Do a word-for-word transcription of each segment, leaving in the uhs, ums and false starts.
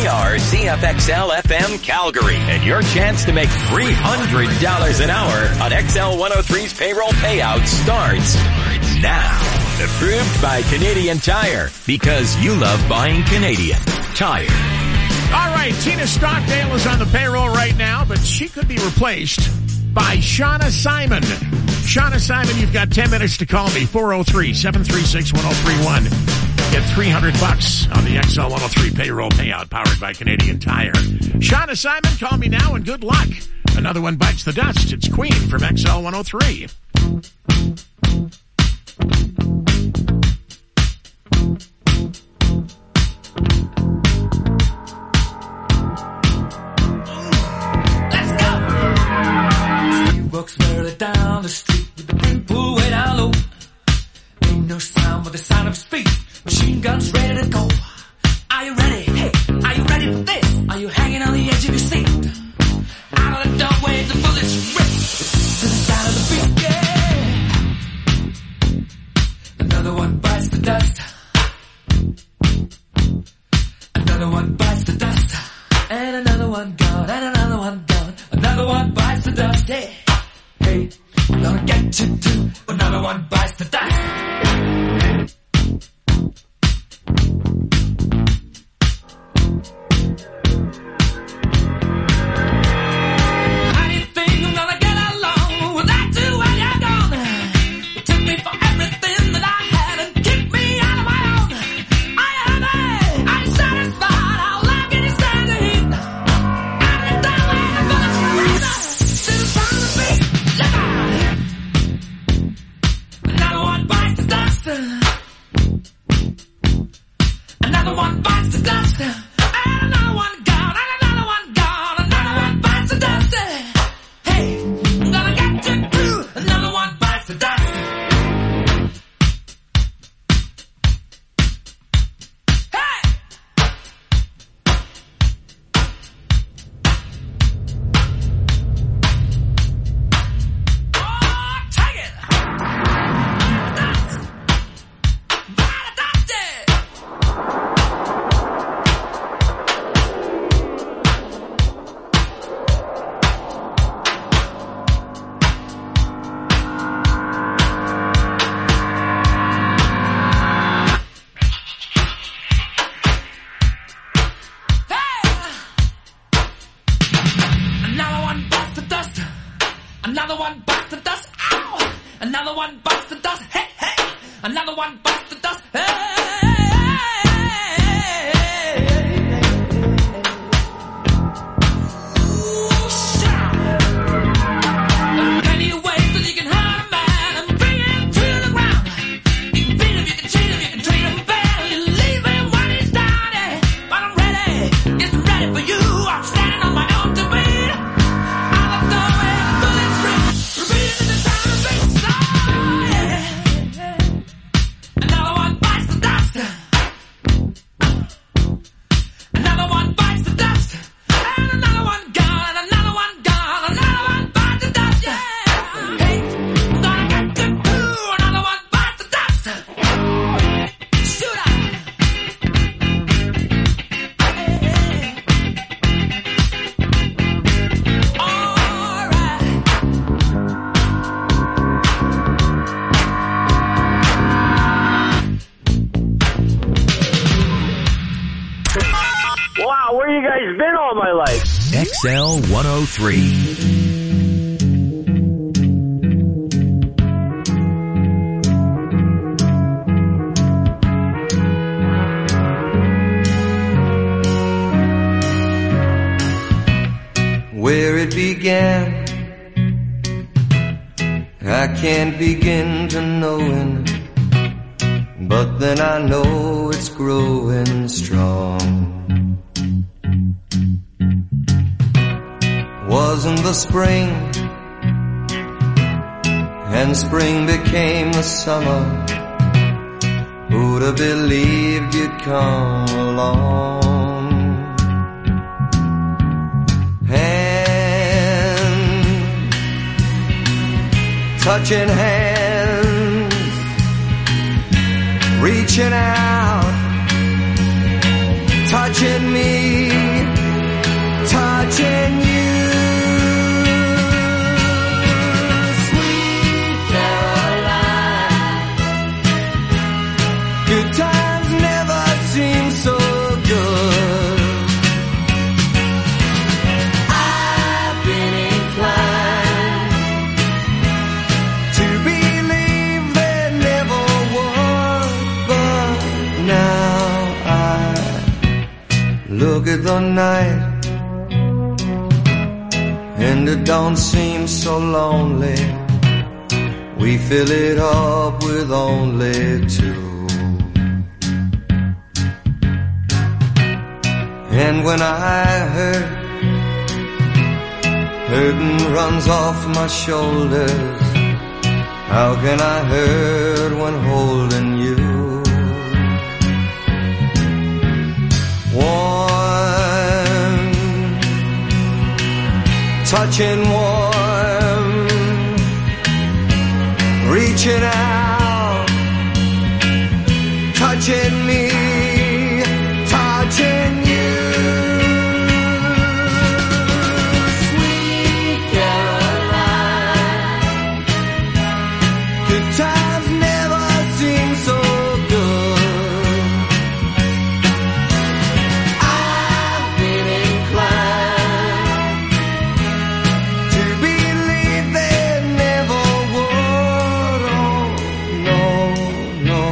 are C F X L F M Calgary, and your chance to make three hundred dollars an hour on X L one oh three's payroll payout starts now. Approved by Canadian Tire, because you love buying Canadian Tire. All right, Tina Stockdale is on the payroll right now, but she could be replaced by Shauna Simon. Shauna Simon, you've got ten minutes to call me, four oh three, seven three six, one oh three one. Get three hundred bucks on the X L one oh three payroll payout powered by Canadian Tire. Shauna Simon, call me now and good luck. Another one bites the dust. It's Queen from X L one oh three. Walks barely down the street with the brim pulled way down low. Ain't no sound but the sound of his feet. Machine guns ready to go. Are you ready? Hey, are you ready for this? Are you hanging on the edge of your seat? Out of the doorway, the bullets rip to the sound of the beat. Yeah. Another one bites the dust. Another one bites the dust. And another one gone. And another one gone. Another one bites the dust. Yeah. Hey, I'm gonna get you too. Another one bites the dust. How do you think I'm gonna get along without you when you're gone? You took me for everything that I had and kicked me out of my own. Are you happy? Are you satisfied? How long can you stand the heat? Out of the doorway, the bullets rip to the sound of the beat. Another one bites the dust. Another one bites the dust. And another one gone. And another one gone. Another one bites the dust. Hey, I'm gonna get you through. Another one bites the dust. Hey! Oh, take it! Another one bites the dust. Another one bites the dust. Ow! Another one bites the dust. Hey, hey! Another one bites the dust. Hey! Ooh, shout! There are plenty of ways that you can hurt a man and bring him to the ground. You can beat him, you can cheat him, you can treat him bad. You leave him when he's down. Yeah. But I'm ready. Yes, I'm ready for you. I'm standing on my own two feet. Out of the way, the bullets rip. Repeating the sound of the beat. Oh, yeah. Another one bites the dust. Another one bites the dust. And another one gone. And another one gone. Another one bites the dust. Yeah. Hey, I'm gonna get you too. Another one bites the dust. Shoot out. All right. Wow, where you guys been all my life? X L one oh three. Where it began, I can't begin to knowing, but then I know it's growing strong. Wasn't the spring, and spring became the summer. Who'd have believed you'd come along? Hand, touching hands, reaching out, touching me. look at the night, and it don't seem so lonely. We fill it up with only two. And when I hurt, hurting runs off my shoulders. How can I hurt when holding you? Warm, touching warm, reaching out, touching me, touching you. Sweet Caroline, good times never seem so good. I've been inclined to believe they never would. Oh, no, no.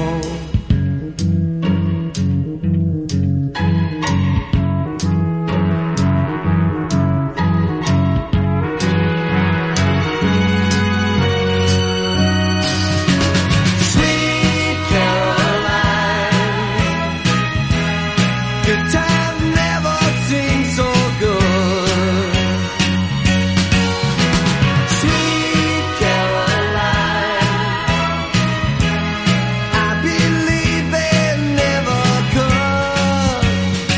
Sweet Caroline, good times never seem so good. Sweet Caroline, I believe they never could.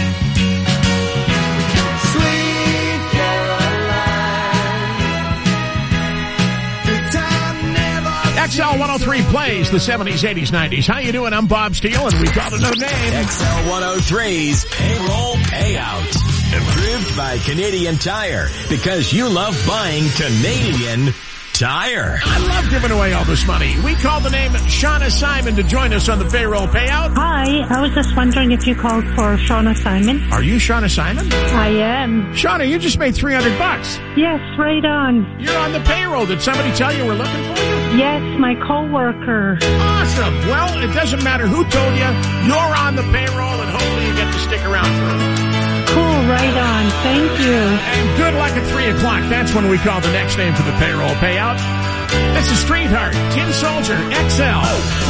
Sweet Caroline, good times never X L one oh three plays the seventies, eighties, nineties. How you doing? I'm Bob Steele, and we called a new name. X L one oh three's Payroll Payout. Approved by Canadian Tire, because you love buying Canadian Tire. I love giving away all this money. We called the name Shauna Simon to join us on the payroll payout. Hi, I was just wondering if you called for Shauna Simon. Are you Shauna Simon? I am. Shauna, you just made three hundred bucks. Yes, right on. You're on the payroll. Did somebody tell you we're looking for you? Yes, my coworker. Awesome. Well, it doesn't matter who told you. You're on the payroll, and hopefully you get to stick around for it. Cool, right on. Thank you. And good luck at three o'clock. That's when we call the next name for the payroll payout. This is Streetheart, Tin Soldier, X L.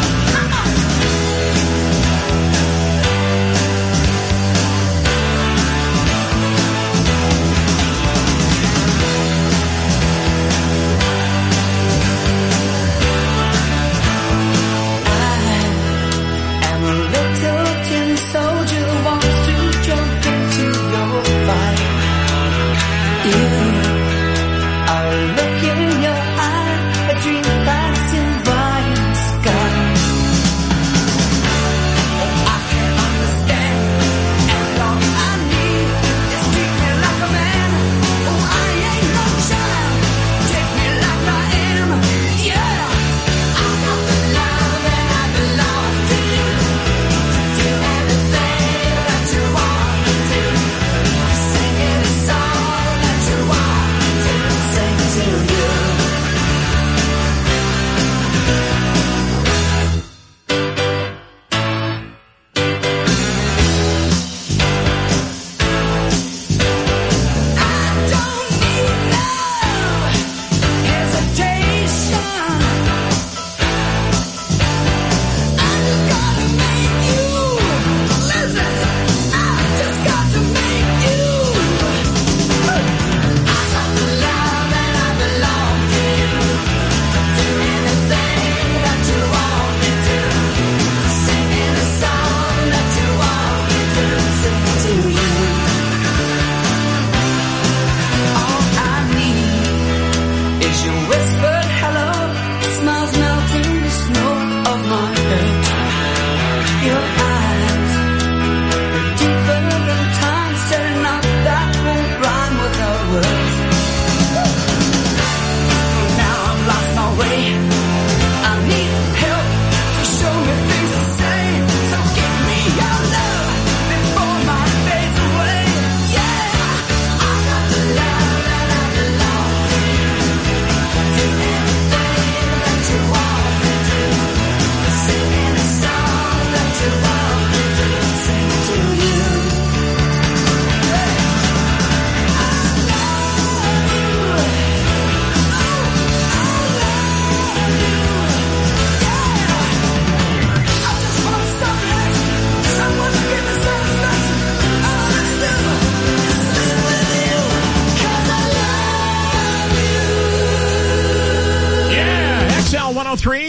I'm a little tin soldier who wants to jump into your fight. You are look in your eye, a dream passing by in the sky.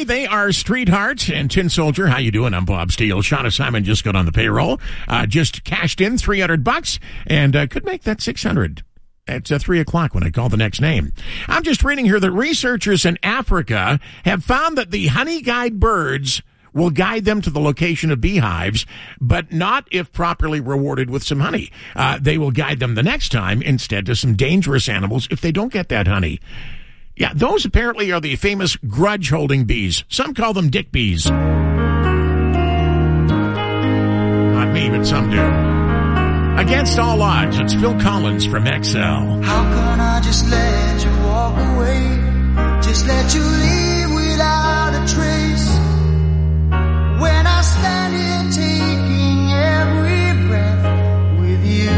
They are Street Heart and Tin Soldier. How you doing? I'm Bob Steele. Shauna Simon just got on the payroll. Uh, just cashed in three hundred bucks and uh, could make that six hundred. At uh, three o'clock when I call the next name. I'm just reading here that researchers in Africa have found that the honey guide birds will guide them to the location of beehives, but not if properly rewarded with some honey. Uh, they will guide them the next time instead to some dangerous animals if they don't get that honey. Yeah, those apparently are the famous grudge-holding bees. Some call them dick bees. Not me, but some do. Against all odds, it's Phil Collins from X L. How can I just let you walk away? Just let you leave without a trace. When I stand here taking every breath with you.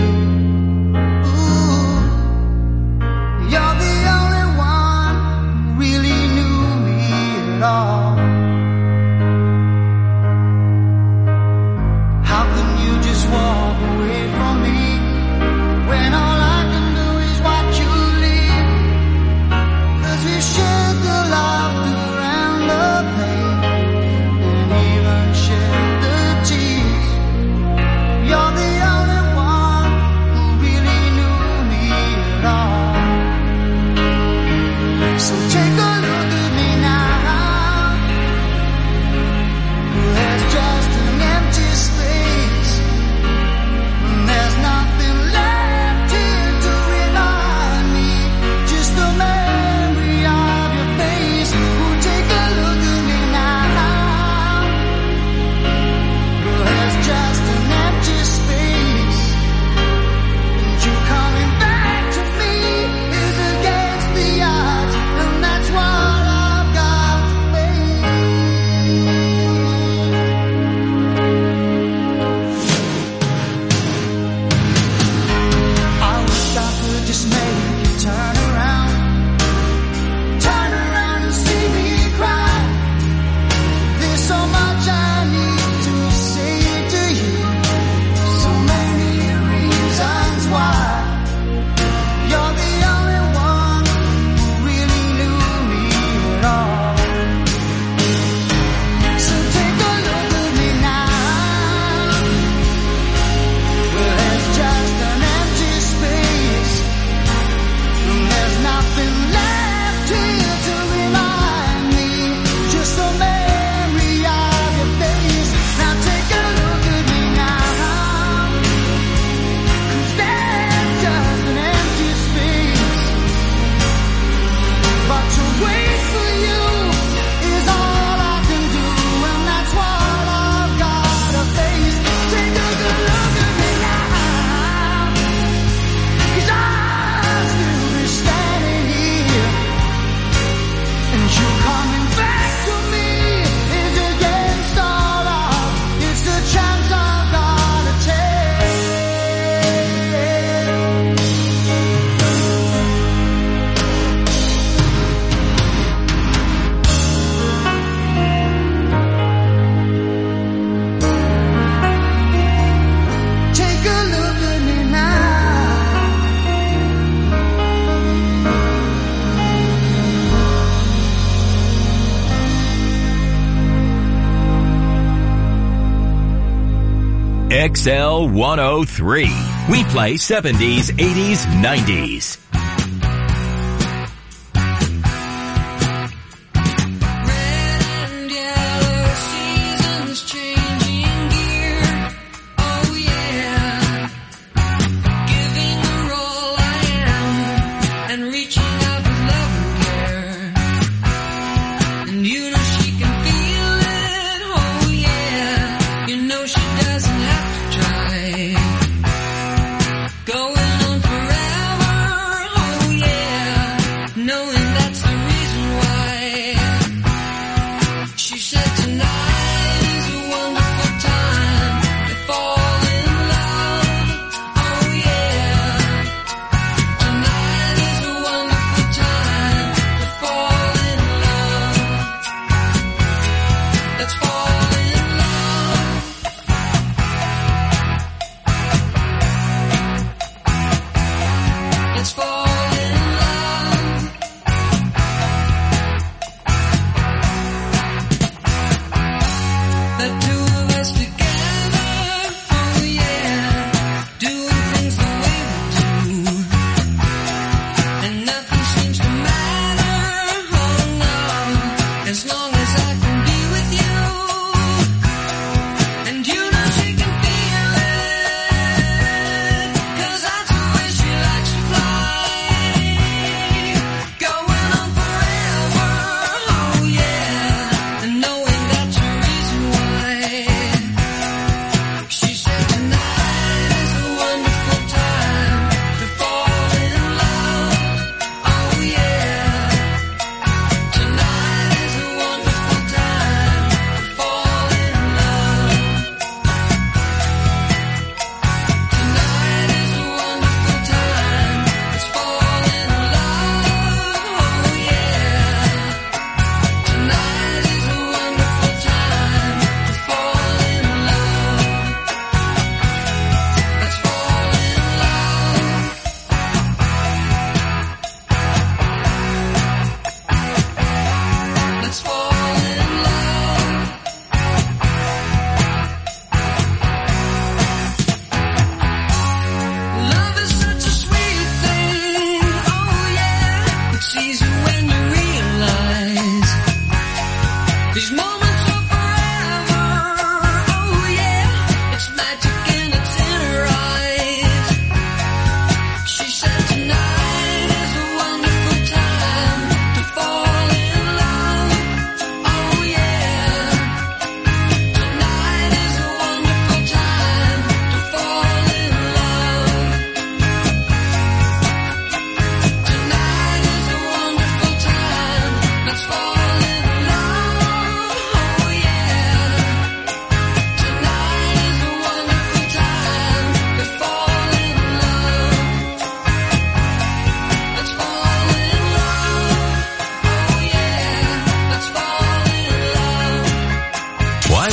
Ooh, you're the only one who really knew me at all. How can you just walk away from me when all I can do is watch you leave? 'Cause we shared the laughter and the pain, and even shared the tears. You're the only one who really knew me at all. So take a look at me now. There's just an empty space. There's nothing left here to remind me. Just the memory of your face. Oh, take a look at me now. There's just an empty space. And you coming back to me is against the odds. And that's what I've got to face. I wish I could just make you turn around. Turn around and see me cry. There's so much I need to say to you. So many reasons why. You're the only one who really knew me at all. So take a look at me now. Well, there's just an empty space. And there's nothing left here to remind me. Just the memory of your face. Now take a look at me now. 'Cause there's just an empty space. But to wait for you is all I can do. And that's what I've gotta face. Take a good look at me now. 'Cause I'll still be standing here. And you coming back to me is against all odds. It's the chance I've gotta take. Take a look at me now. X L one oh three. We play seventies, eighties, nineties. Red and yellow seasons changing gear. Oh yeah, giving her all I am and reaching out with love and care. And you know she can feel it. Oh yeah, you know she doesn't have to try. Going on forever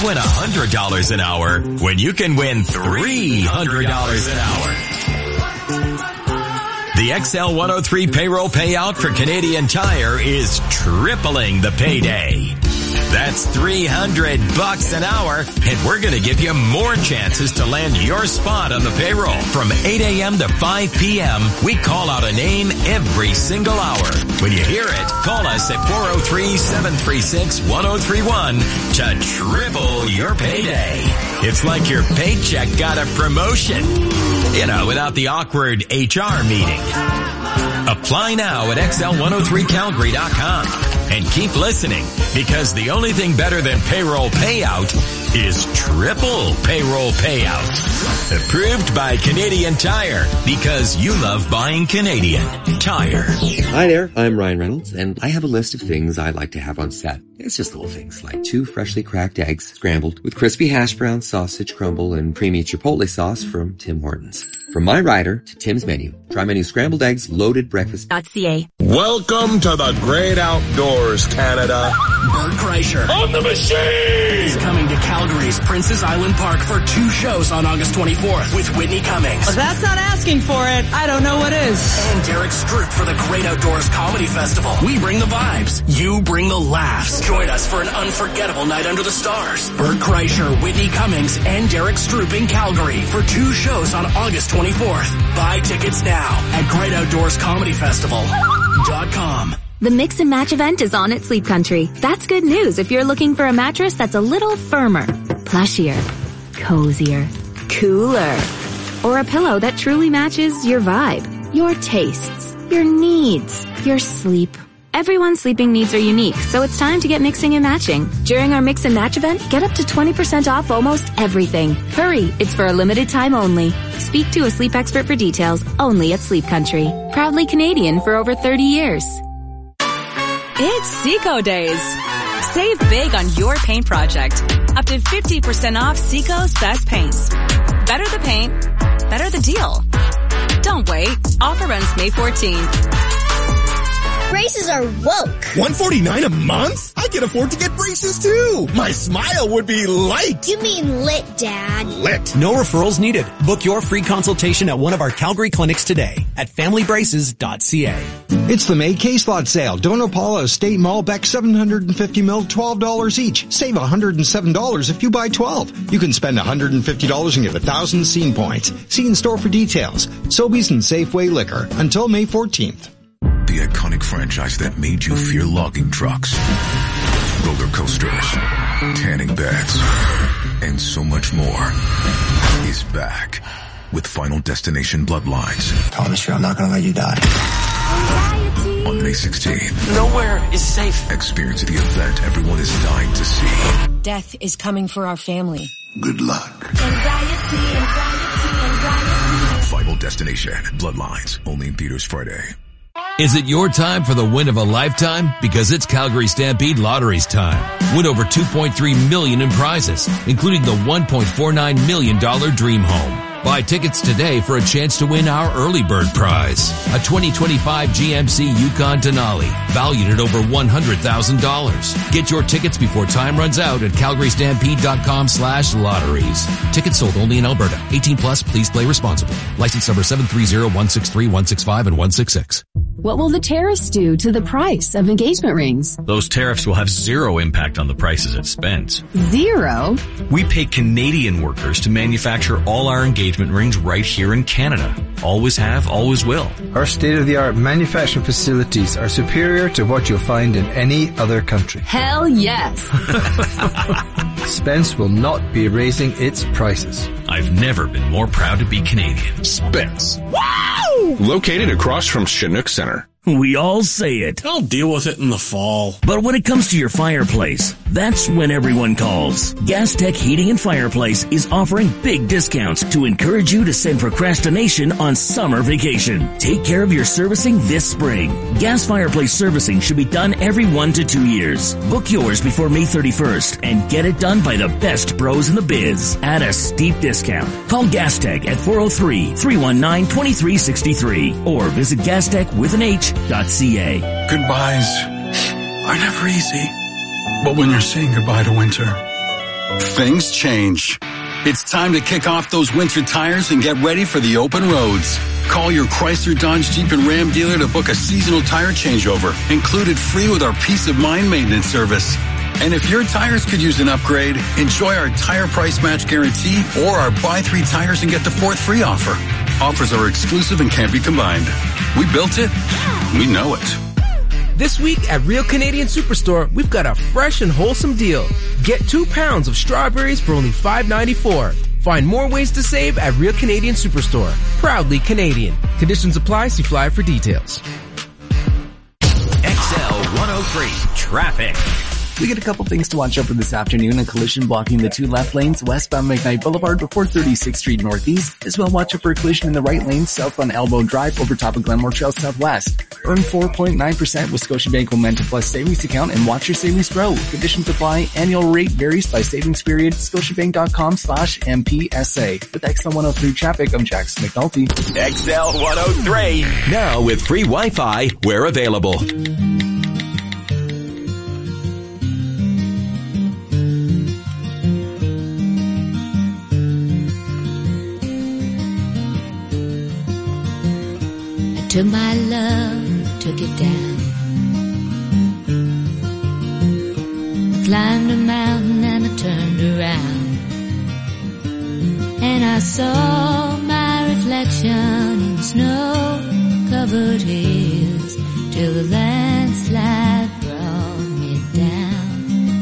win one hundred dollars an hour when you can win three hundred dollars an hour? The X L one oh three payroll payout for Canadian Tire is tripling the payday. That's three hundred bucks an hour, and we're going to give you more chances to land your spot on the payroll. From eight a.m. to five p.m., we call out a name every single hour. When you hear it, call us at four oh three, seven three six, one oh three one to triple your payday. It's like your paycheck got a promotion. You know, without the awkward H R meeting. Apply now at X L one oh three Calgary dot com. And keep listening, because the only thing better than payroll payout is triple payroll payout. Approved by Canadian Tire, because you love buying Canadian Tire. Hi there, I'm Ryan Reynolds, and I have a list of things I'd like to have on set. It's just little things like two freshly cracked eggs scrambled with crispy hash brown, sausage crumble, and creamy chipotle sauce from Tim Hortons. From my rider to Tim's menu, try my new scrambled eggs loaded breakfast. .ca. Welcome to the great outdoors, Canada. Bert Kreischer on the machine is coming to Calgary's Princess Island Park for two shows on August twenty-fourth with Whitney Cummings. Well, that's not asking for it. I don't know what is. And Derek Stroop for the Great Outdoors Comedy Festival. We bring the vibes. You bring the laughs. Join us for an unforgettable night under the stars. Bert Kreischer, Whitney Cummings, and Derek Stroop in Calgary for two shows on August twenty-fourth. Buy tickets now at great outdoors comedy festival dot com. The Mix and Match event is on at Sleep Country. That's good news if you're looking for a mattress that's a little firmer, plushier, cozier, cooler, or a pillow that truly matches your vibe, your tastes, your needs, your sleep. Everyone's sleeping needs are unique, so it's time to get mixing and matching. During our Mix and Match event, get up to twenty percent off almost everything. Hurry, it's for a limited time only. Speak to a sleep expert for details, only at Sleep Country. Proudly Canadian for over thirty years. It's Seco Days. Save big on your paint project. Up to fifty percent off Seco's best paints. Better the paint, better the deal. Don't wait. Offer runs May fourteenth. Braces are woke. one forty-nine a month? I can afford to get braces too. My smile would be light. You mean lit, Dad? Lit. No referrals needed. Book your free consultation at one of our Calgary clinics today at family braces dot c a. It's the May Case Lot Sale. Dona Paula Estate Malbec seven hundred fifty milliliters, twelve dollars each. Save one hundred seven dollars if you buy twelve. You can spend one hundred fifty dollars and get one thousand scene points. See in store for details. Sobeys and Safeway Liquor until May fourteenth. The iconic franchise that made you fear logging trucks, roller coasters, tanning beds, and so much more is back with Final Destination Bloodlines. Promise you I'm not going to let you die. On May sixteenth. Nowhere is safe. Experience the event everyone is dying to see. Death is coming for our family. Good luck. Anxiety, anxiety, anxiety. Final Destination Bloodlines. Only in theaters Friday. Is it your time for the win of a lifetime? Because it's Calgary Stampede Lottery's time. Win over two point three million dollars in prizes, including the one point four nine million dollars Dream Home. Buy tickets today for a chance to win our early bird prize, a twenty twenty-five G M C Yukon Denali, valued at over one hundred thousand dollars. Get your tickets before time runs out at calgary stampede dot com slash lotteries. Tickets sold only in Alberta. eighteen plus, please play responsibly. License number seven three zero, one six three, one six five and one six six. What will the tariffs do to the price of engagement rings? Those tariffs will have zero impact on the prices at Spence. Zero? We pay Canadian workers to manufacture all our engagement rings right here in Canada. Always have, always will. Our state-of-the-art manufacturing facilities are superior to what you'll find in any other country. Hell yes! Spence will not be raising its prices. I've never been more proud to be Canadian. Spence. Wow! Located across from Chinook Center. We all say it. I'll deal with it in the fall. But when it comes to your fireplace, that's when everyone calls. Gas Tech Heating and Fireplace is offering big discounts to encourage you to send procrastination on summer vacation. Take care of your servicing this spring. Gas fireplace servicing should be done every one to two years. Book yours before May thirty-first and get it done by the best pros in the biz at a steep discount. Call Gas Tech at four oh three, three one nine, two three six three or visit gas tech with an H dot C A. Goodbyes are never easy, but when you're saying goodbye to winter, things change. It's time to kick off those winter tires and get ready for the open roads. Call your Chrysler, Dodge, Jeep, and Ram dealer to book a seasonal tire changeover, included free with our Peace of Mind maintenance service. And if your tires could use an upgrade, enjoy our tire price match guarantee or our buy three tires and get the fourth free offer. Offers are exclusive and can't be combined. We built it. We know it. This week at Real Canadian Superstore, we've got a fresh and wholesome deal. Get two pounds of strawberries for only five ninety-four. Find more ways to save at Real Canadian Superstore. Proudly Canadian. Conditions apply. See flyer for details. X L one oh three Traffic. We get a couple things to watch out for this afternoon. A collision blocking the two left lanes westbound McKnight Boulevard before thirty-sixth Street Northeast. As well, watch out for a collision in the right lane southbound Elbow Drive over top of Glenmore Trail Southwest. Earn four point nine percent with Scotiabank Momentum Plus savings account and watch your savings grow. Conditions apply. Annual rate varies by savings period. Scotiabank.com slash MPSA. With X L one oh three Traffic, I'm Jackson McNulty. X L one oh three. Now with free Wi-Fi where available. Took my love, took it down. I climbed a mountain and I turned around. And I saw my reflection in the snow-covered hills till the landslide brought me down.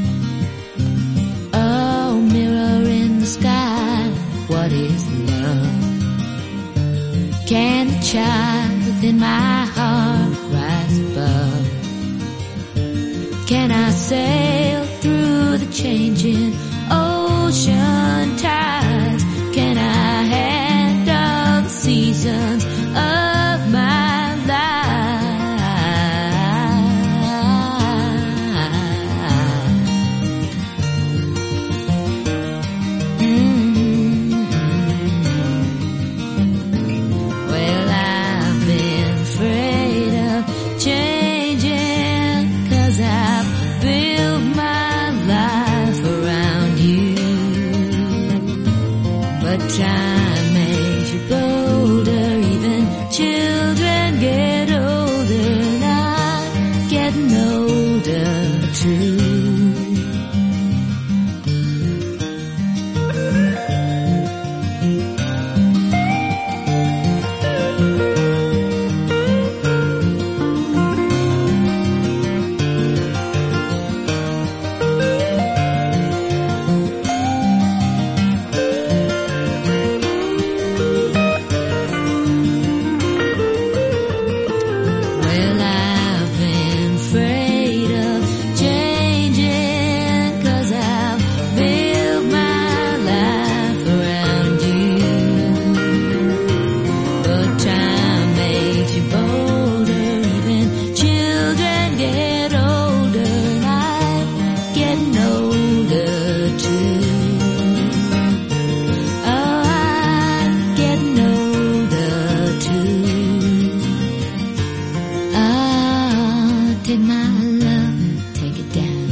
Oh, mirror in the sky, what is love? Can the child within my heart rise above? Can I sail through the changing ocean tides? Can I handle the seasons of my life? Mm-hmm. Well, I've been afraid of changing, 'cause I've built my life around you. But time makes you bolder, even children get older, and I'm getting older too. Well, I've been afraid of changing, 'cause I've built my life around you. But time makes you bolder, even children get older, and I'm getting older too. Oh, I'm getting older too. Ah, take my love, take it down.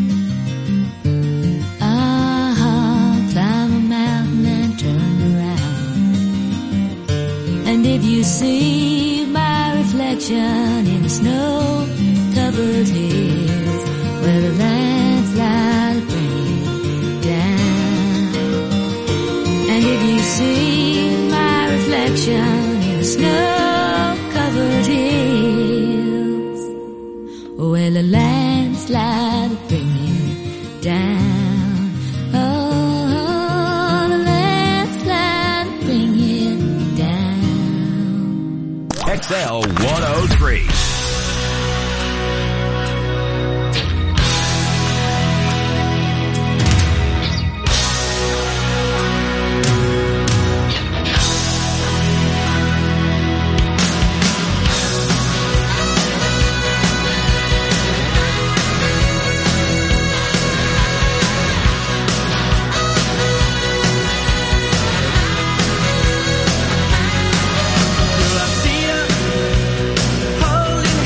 Ah, climb a mountain and turn around. And if you see my reflection in the snow-covered hills, where the landslide bring you down. And if you see my reflection in the snow-covered hills, well, a landslide will bring you down. Oh, the landslide will bring you down. X L one oh three. Well, I see her holding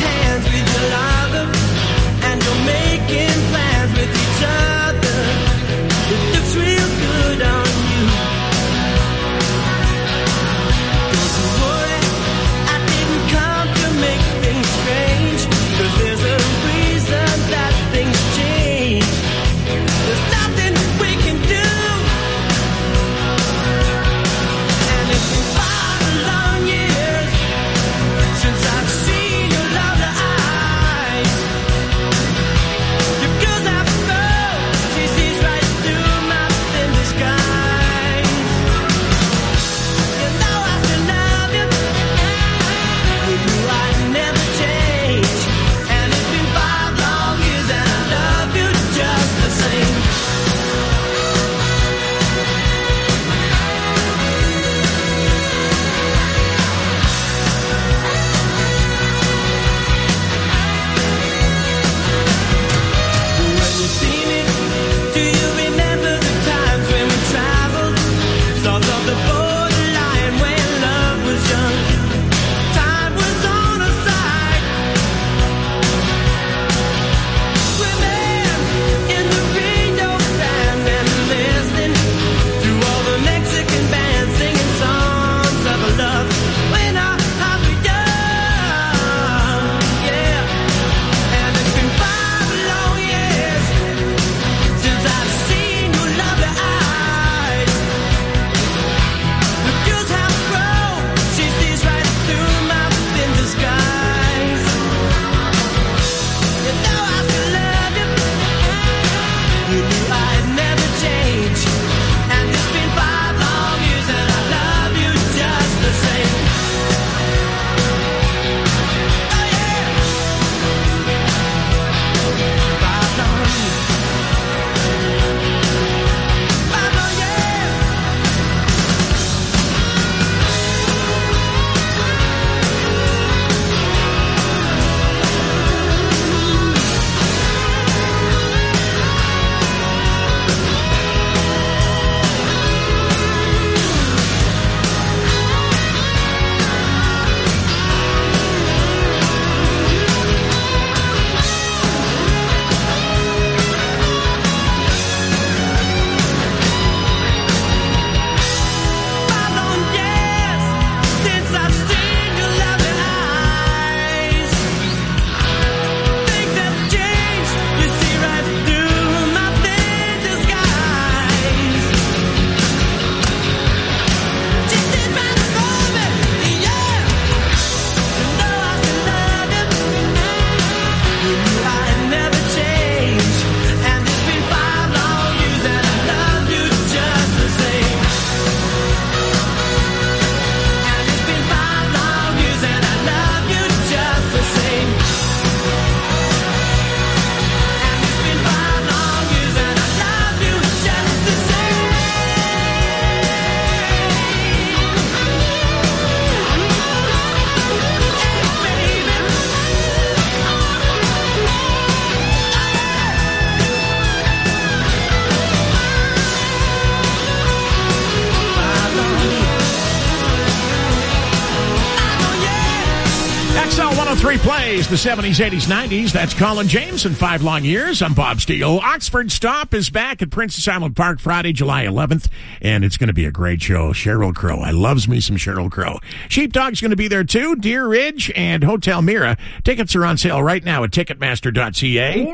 oh three plays the seventies, eighties, nineties. That's Colin James in five long years. I'm Bob Steele. Oxford Stop is back at Princess Island Park Friday, July eleventh, and it's going to be a great show. Sheryl Crow. I loves me some Sheryl Crow. Sheepdog's going to be there too. Deer Ridge and Hotel Mira. Tickets are on sale right now at Ticketmaster dot c a.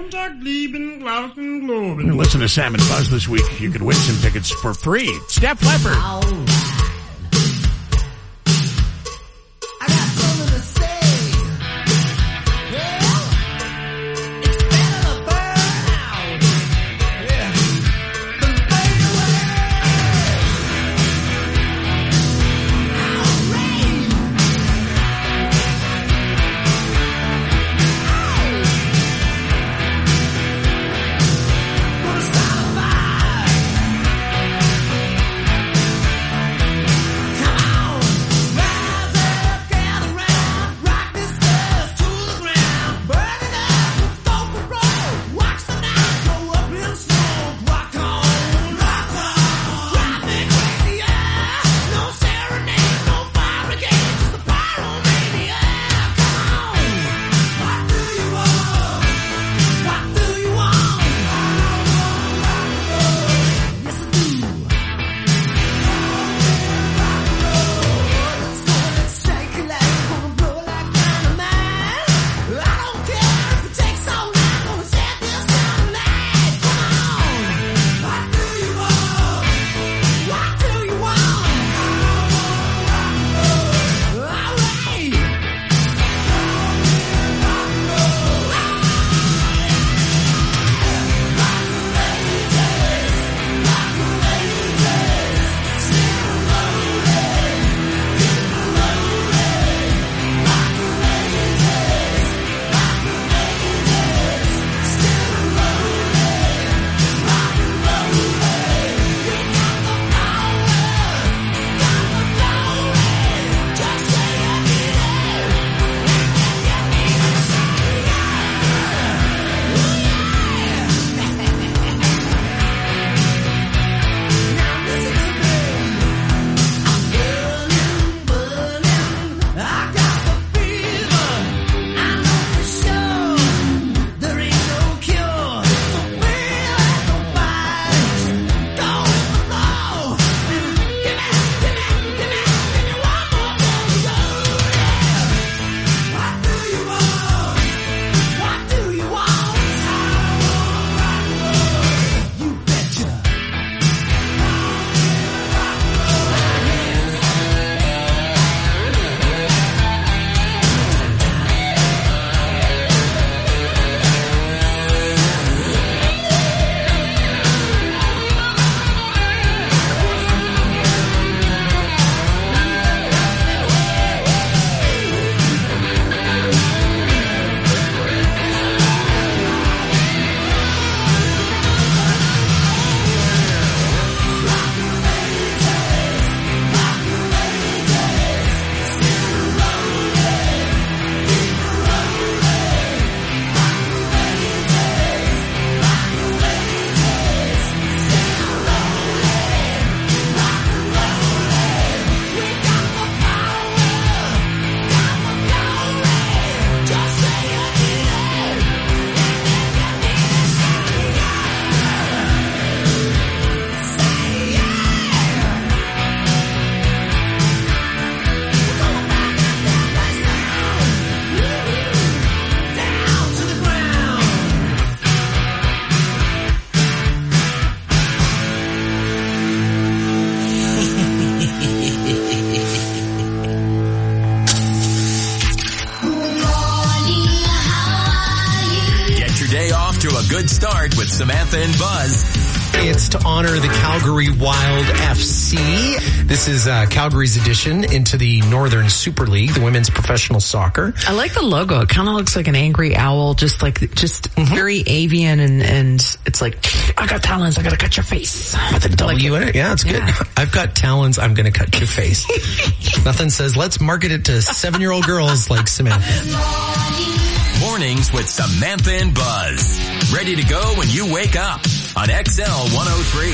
Listen to Sam and Buzz this week. You could win some tickets for free. Steph Leppard. Good start with Samantha and Buzz. It's to honor the Calgary Wild F C. This is uh, Calgary's addition into the Northern Super League, the women's professional soccer. I like the logo. It kind of looks like an angry owl, just like, just mm-hmm. very avian, and, and it's like, I got talons, I gotta cut your face. With a W like in it? Yeah, it's good. Yeah. I've got talons, I'm gonna cut your face. Nothing says, let's market it to seven-year-old girls like Samantha. Mornings with Samantha and Buzz. Ready to go when you wake up on X L one oh three.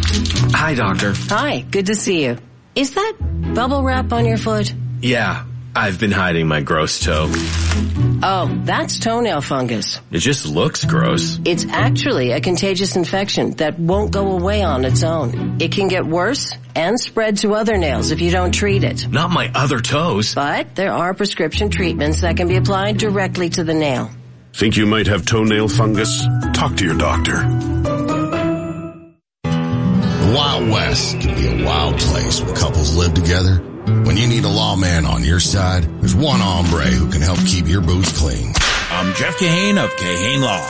Hi, doctor. Hi, good to see you. Is that bubble wrap on your foot? Yeah, I've been hiding my gross toe. Oh, that's toenail fungus. It just looks gross. It's actually a contagious infection that won't go away on its own. It can get worse and spread to other nails if you don't treat it. Not my other toes. But there are prescription treatments that can be applied directly to the nail. Think you might have toenail fungus? Talk to your doctor. The Wild West can be a wild place where couples live together. When you need a lawman on your side, there's one hombre who can help keep your boots clean. I'm Jeff Kahane of Kahane Law.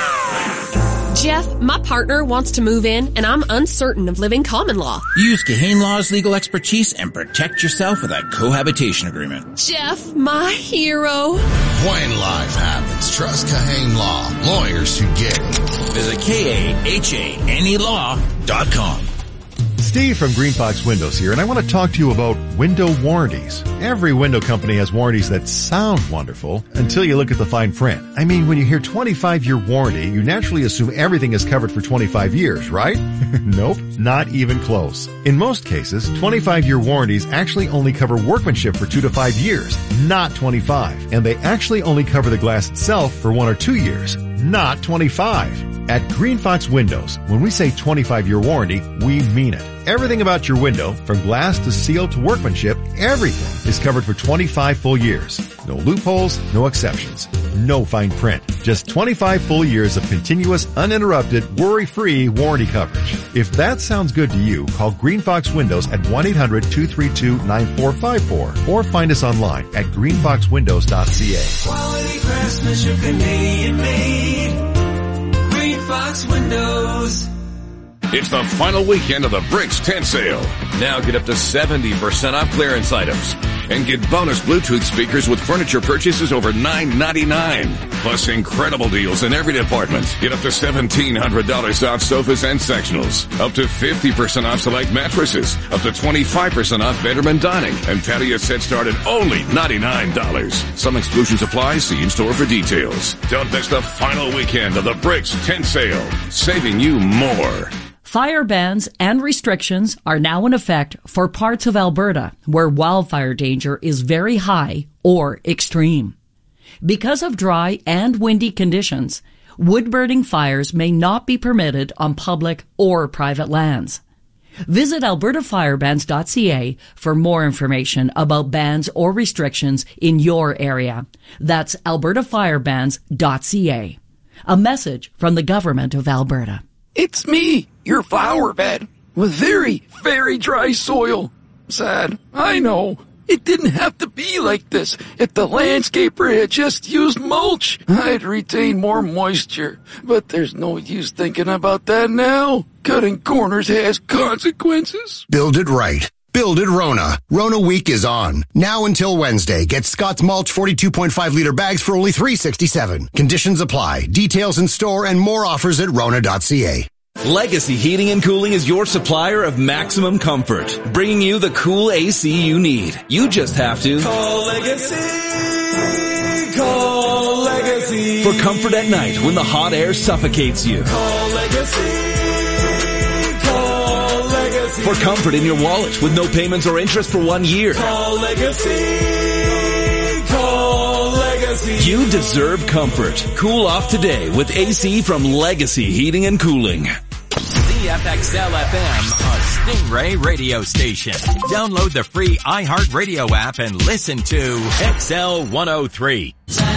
Jeff, my partner wants to move in, and I'm uncertain of living common law. Use Kahane Law's legal expertise and protect yourself with a cohabitation agreement. Jeff, my hero. When life happens, trust Kahane Law. Lawyers who get it. Visit K A H A N E law dot com. Steve from Green Fox Windows here, and I want to talk to you about window warranties. Every window company has warranties that sound wonderful until you look at the fine print. I mean, when you hear twenty-five year warranty, you naturally assume everything is covered for twenty-five years, right? Nope, not even close. In most cases, twenty-five year warranties actually only cover workmanship for two to five years, not twenty-five. And they actually only cover the glass itself for one or two years, not twenty-five. At Green Fox Windows, when we say twenty-five year warranty, we mean it. Everything about your window, from glass to seal to workmanship, everything is covered for twenty-five full years. No loopholes, no exceptions, no fine print. Just twenty-five full years of continuous, uninterrupted, worry-free warranty coverage. If that sounds good to you, call Green Fox Windows at one eight hundred two three two nine four five four or find us online at green fox windows dot c a. Quality craftsmanship, Canadian made. Green Fox Windows. It's the final weekend of the Bricks tent sale. Now get up to seventy percent off clearance items. And get bonus Bluetooth speakers with furniture purchases over nine ninety-nine. Plus incredible deals in every department. Get up to seventeen hundred dollars off sofas and sectionals. Up to fifty percent off select mattresses. Up to twenty-five percent off bedroom and dining. And patio sets start at only ninety-nine dollars. Some exclusions apply. See in-store for details. Don't miss the final weekend of the Bricks tent sale. Saving you more. Fire bans and restrictions are now in effect for parts of Alberta where wildfire danger is very high or extreme. Because of dry and windy conditions, wood-burning fires may not be permitted on public or private lands. Visit alberta firebans dot c a for more information about bans or restrictions in your area. That's alberta firebans dot c a. A message from the Government of Alberta. It's me, your flower bed, with very, very dry soil. Sad, I know. It didn't have to be like this. If the landscaper had just used mulch, I'd retain more moisture. But there's no use thinking about that now. Cutting corners has consequences. Build it right. Build it Rona. Rona Week is on. Now until Wednesday. Get Scott's Mulch forty-two point five liter bags for only three sixty-seven. Conditions apply. Details in store and more offers at rona dot c a. Legacy Heating and Cooling is your supplier of maximum comfort, bringing you the cool A C you need. You just have to call Legacy. Call Legacy. For comfort at night when the hot air suffocates you. Call Legacy. For comfort in your wallet with no payments or interest for one year. Call Legacy. Call Legacy. You deserve comfort. Cool off today with A C from Legacy Heating and Cooling. C F X L F M, a Stingray radio station. Download the free iHeartRadio app and listen to X L one oh three.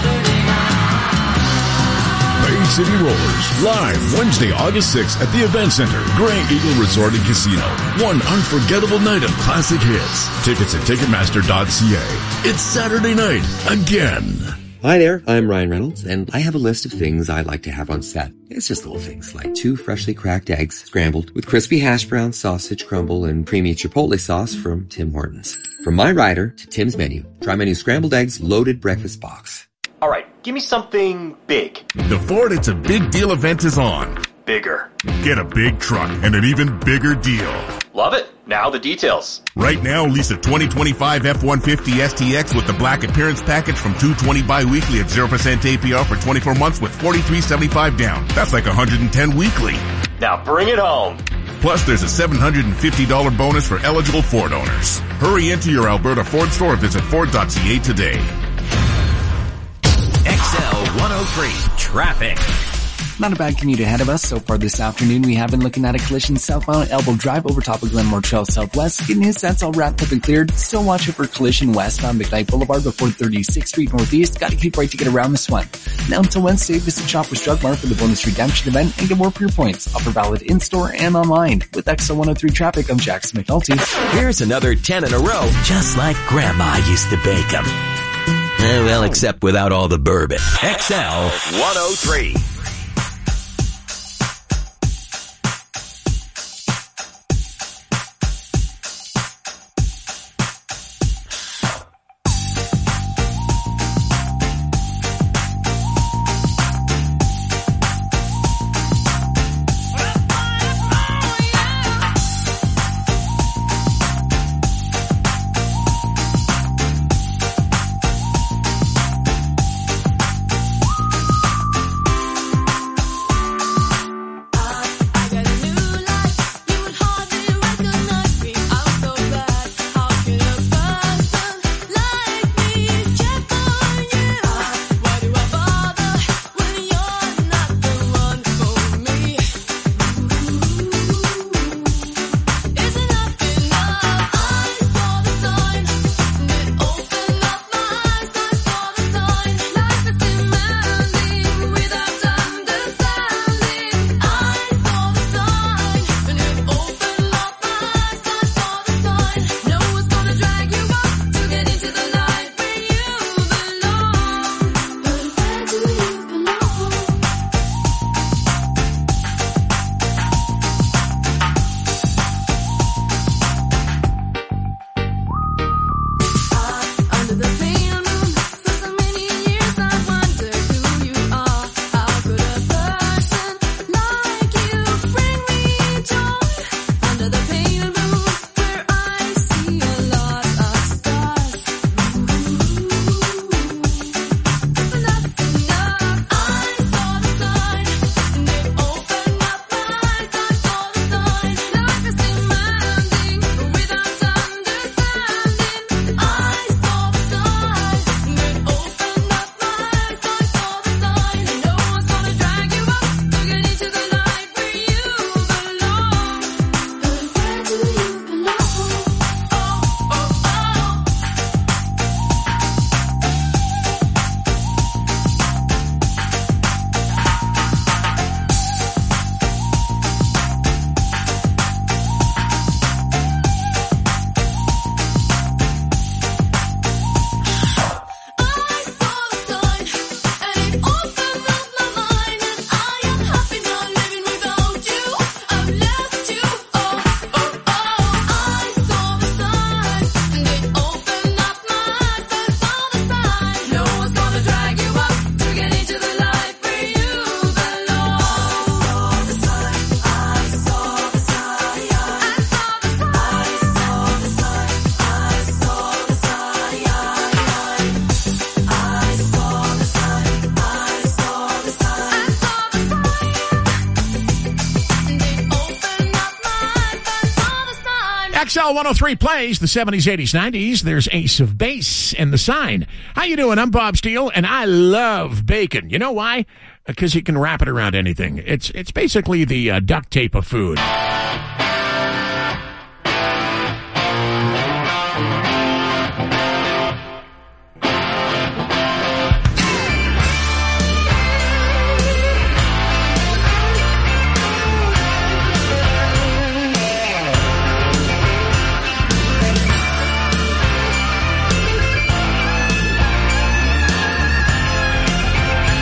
Bay City Rollers, live Wednesday, August sixth at the Event Center, Grand Eagle Resort and Casino. One unforgettable night of classic hits. Tickets at ticketmaster dot c a. It's Saturday night, again. Hi there, I'm Ryan Reynolds, and I have a list of things I like to have on set. It's just little things like two freshly cracked eggs, scrambled, with crispy hash brown, sausage crumble, and creamy chipotle sauce from Tim Hortons. From my rider to Tim's menu, try my new scrambled eggs loaded breakfast box. All right, give me something big. The Ford It's a Big Deal event is on. Bigger. Get a big truck and an even bigger deal. Love it. Now the details. Right now, lease a twenty twenty-five F one fifty S T X with the black appearance package from two hundred twenty bi-weekly at zero percent A P R for twenty-four months with forty-three seventy-five down. That's like one hundred ten weekly. Now bring it home. Plus, there's a seven hundred fifty dollars bonus for eligible Ford owners. Hurry into your Alberta Ford store. Visit Ford dot C A today. X L one oh three Traffic. Not a bad commute ahead of us. So far this afternoon, we have been looking at a collision southbound Elbow Drive over top of Glenmore Trail Southwest. Good news, that's all wrapped up and cleared. Still watch it for collision westbound McKnight Boulevard before thirty-sixth Street Northeast. Got to keep right to get around this one. Now until Wednesday, visit Shoppers Drug Mart for the bonus redemption event and get more for your points. Offer valid in-store and online. With X L one oh three Traffic, I'm Jackson McNulty. Here's another ten in a row, just like Grandma used to bake them. Eh, well, except without all the bourbon. X L one oh three. X L one oh three plays the seventies, eighties, nineties. There's Ace of Base and The Sign. How you doing? I'm Bob Steele, and I love bacon. You know why? Because you can wrap it around anything. It's it's basically the uh, duct tape of food.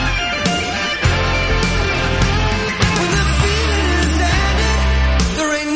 There ain't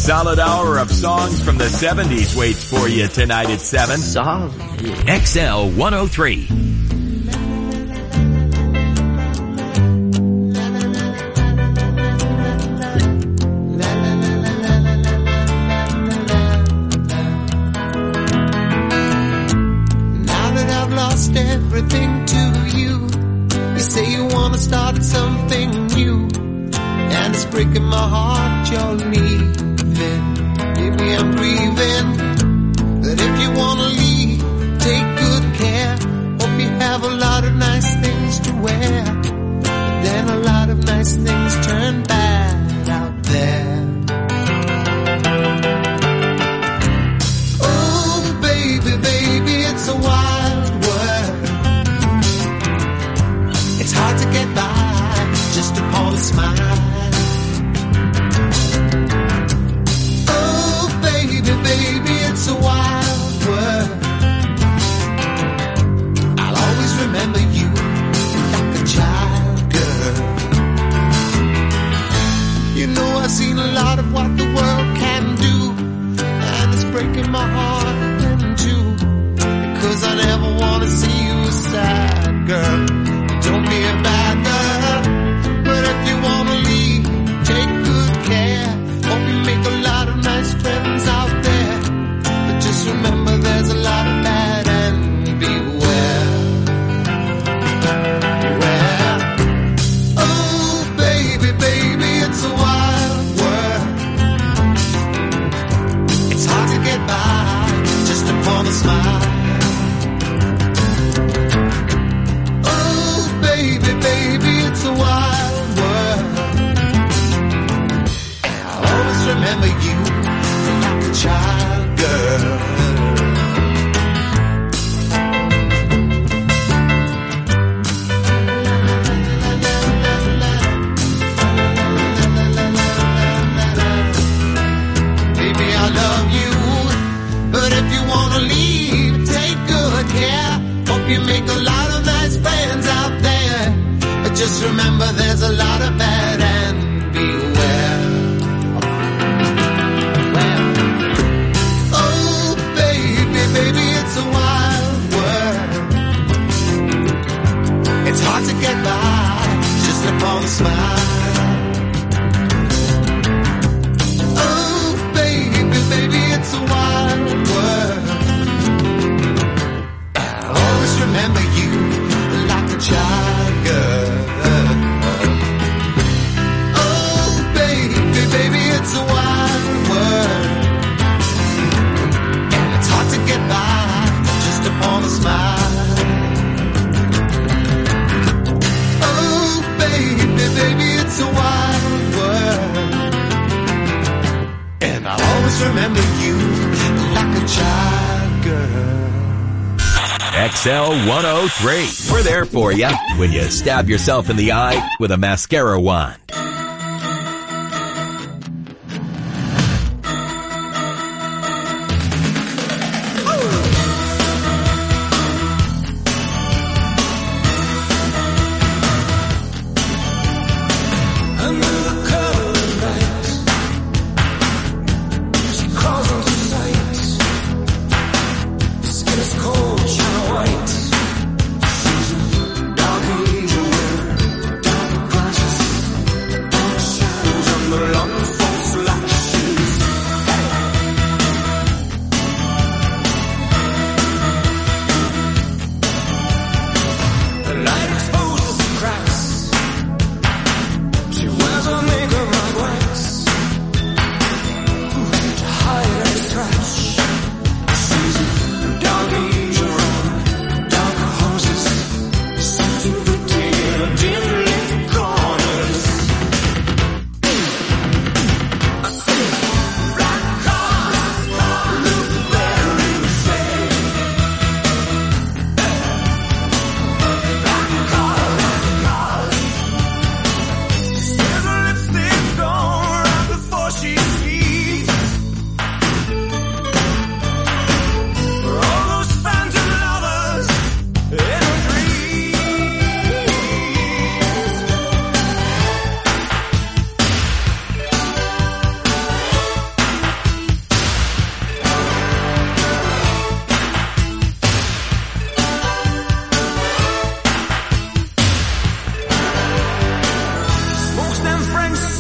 solid hour of songs from the seventies waits for you tonight at seven. Solid. X L one oh three. Everything to you. You say you want to start something new, and it's breaking my heart you're leaving. Maybe I'm grieving, but if you want to leave, take good care. Hope you have a lot of nice things to wear, but then a lot of nice things turn bad out there. Oh baby, baby, it's a wild world. It's hard to get by just upon a smile. Oh, baby, baby, it's a wild world. I'll always remember you like a child, girl. You know I've seen a lot of what the world can do, and it's breaking my heart in two, because I never want to see you sad, girl. Don't be a bad girl, but if you wanna leave, take good care. Hope you make a lot of nice friends out there, but just remember there's a lot of bad and beware. Beware. Oh baby, baby, it's a wild world. It's hard to get by just upon a smile. Baby, it's a wild world, and I'll always remember you like a child, girl. Baby, I love you, but if you wanna leave, take good care. Hope you make a lot of nice friends out there. Just remember there's a lot of bad and beware. Well, oh baby, baby, it's a wild world. It's hard to get by just upon a smile. Oh baby, baby, it's a wild world. I'll always remember you like a child, girl. It's a wild world, and it's hard to get by just upon a smile. Oh baby, baby, it's a wild world, and I'll always remember you like a child, girl. X L one oh three. We're there for you when you stab yourself in the eye with a mascara wand. Dark angel, dark crosses.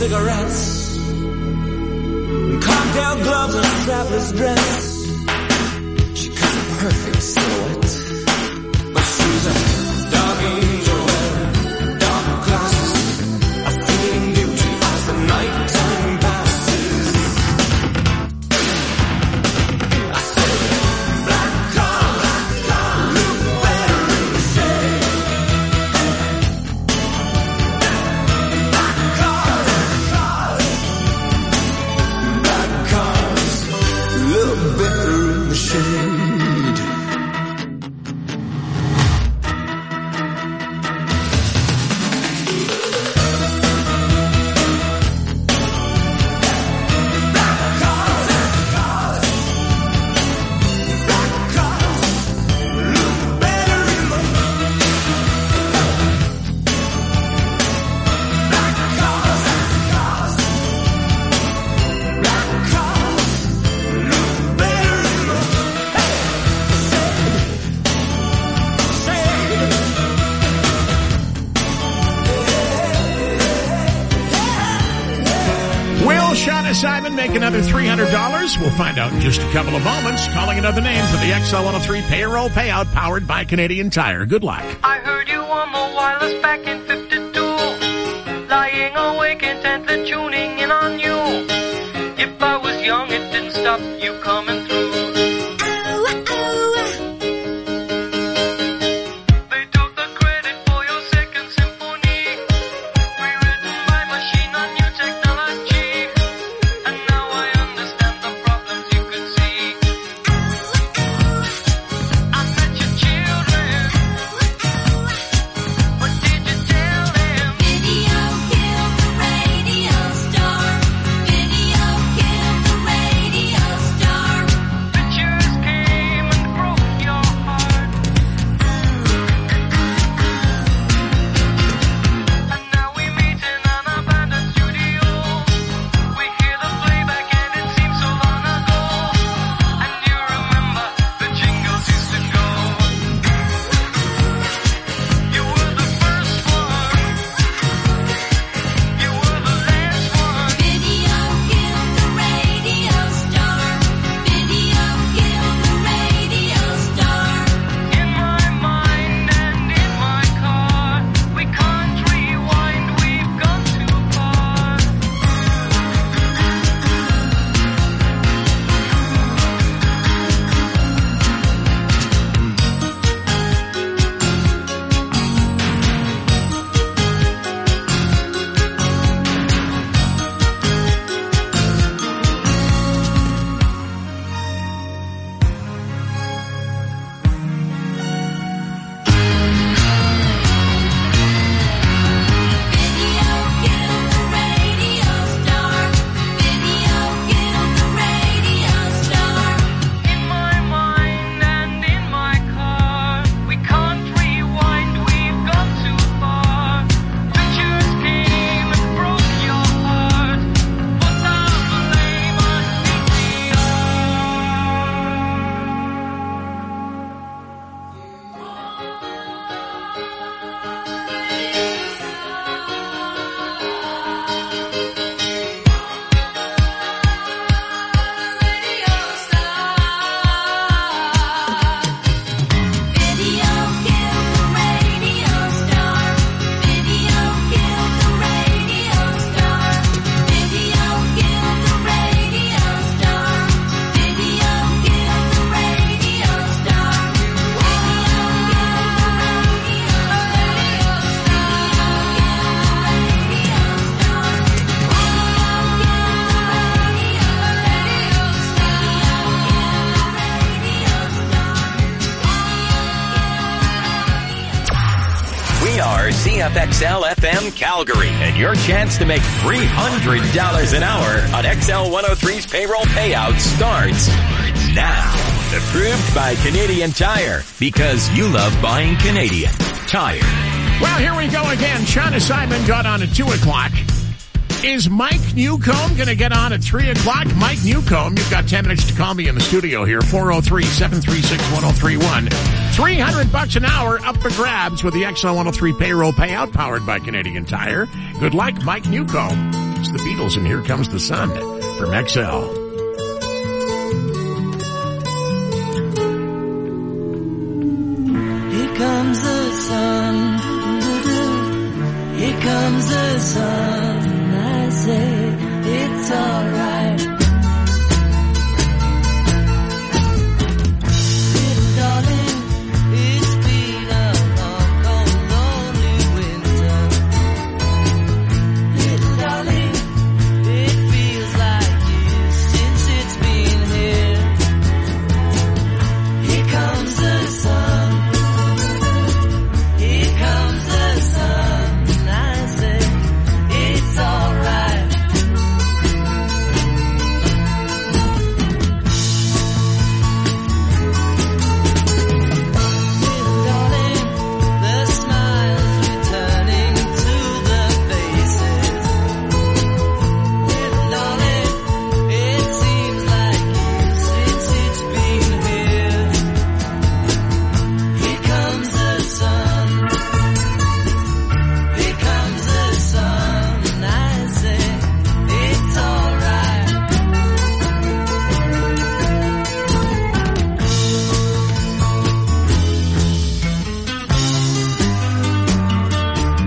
cigarettes, and cocktail gloves and strapless dress. She got a perfect silhouette, but she's a dark angel wearing dark glasses, a fleeting beauty as the nighttime passes. I said, black car, black car, look better in the shade. Black cars, black cars, look better in the shade. Will Shauna Simon make another three hundred dollars? We'll find out in just a couple of moments. Calling another name for the X L one oh three payroll payout powered by Canadian Tire. Good luck. I heard you on the wireless back in fifty-two, lying awake intently tuning in on you. If I was young, it didn't stop you coming through. They took the credit for your second symphony, rewritten by machine on new technology, and now I understand the problems you could see. I met your children. What did you tell them? Video killed the radio star. Video killed the radio star. Pictures came and broke your heart. And now we meet in an abandoned studio. We hear the playback and it seems so long ago. And you remember the jingles used to go. You were the first one. You were the last one. Video killed the radio star. Video killed the radio star. In my mind and in my car, we can't rewind, we've gone too far. Video killed the radio star. Video killed the radio star. In my mind and in my car, we can't rewind, we've gone too far. Pictures came and broke your heart, but now the blame on Video killed the radio star. Video killed the radio star. Video killed the radio star. Video killed the radio star. We are C F X L F M Calgary, and your chance to make three hundred dollars an hour on X L one oh three's payroll payout starts now. Approved by Canadian Tire, because you love buying Canadian Tire. Well, here we go again. Shauna Simon got on at two o'clock. Is Mike Newcomb going to get on at three o'clock? Mike Newcomb, you've got ten minutes to call me in the studio here. four oh three, seven three six, one oh three one. three hundred bucks an hour up for grabs with the X L one oh three payroll payout powered by Canadian Tire. Good luck, Mike Newcomb. It's the Beatles and Here Comes the Sun from X L. Here comes the sun. Here comes the sun, I say.